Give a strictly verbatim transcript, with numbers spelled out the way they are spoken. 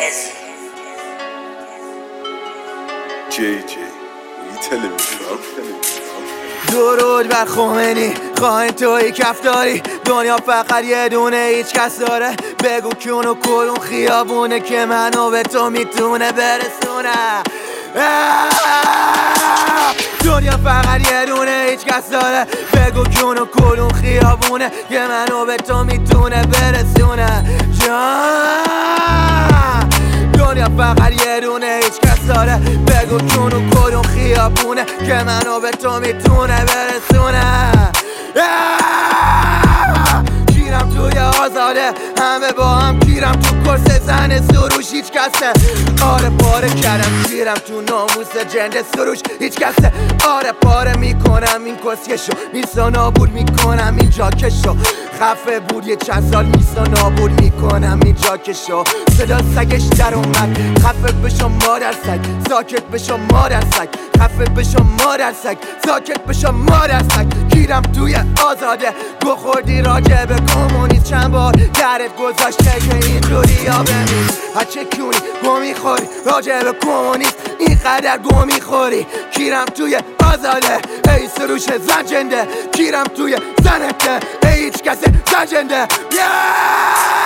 جی جی این تلویزیون درود بر خمینی، خواهین توی کف داری. دنیا فقط یه دونه هیچ کس داره. بگو کیون و کدوم خیابونه که منو به تو میتونه برسونه. دنیا فقط یه دونه هیچ کس داره. بگو کیون و کدوم خیابونه که منو به تو میتونه برسونه. جان دنیا فقط یه دونه هیچ کس داره. بگو کیون و کدوم خیابونه که منو به تو میتونه برسونه. کیرم توی آزاده، همه با هم کیرم تو کرس زن سروش هیچ کسه. آره پاره کردم کیرم تو ناموس جنده سروش هیچ کسه. آره پاره میکنم این کسکشو، میسا نابود میکنم این جاکشو. خفه بود یه چند سال میسا نابود میکنم این جاکشو. صدا سگش در اومد، خفه بشو مادر سگ، ساکت بشو مادر سگ. خفه بشو مادر سگ، ساکت بشو مادر سگ. کیرم توی آزاده، گو خوردی راجع به کمونیست چند بار درت گذاشته که اینجوری ها بمین. هچه کیونی گو میخوری راجع به کمونیست اینقدر گو میخوری. کیرم توی آزاده ای سروش زنجنده. کیرم توی زنته ای هیچ کس زنجنده. yeah!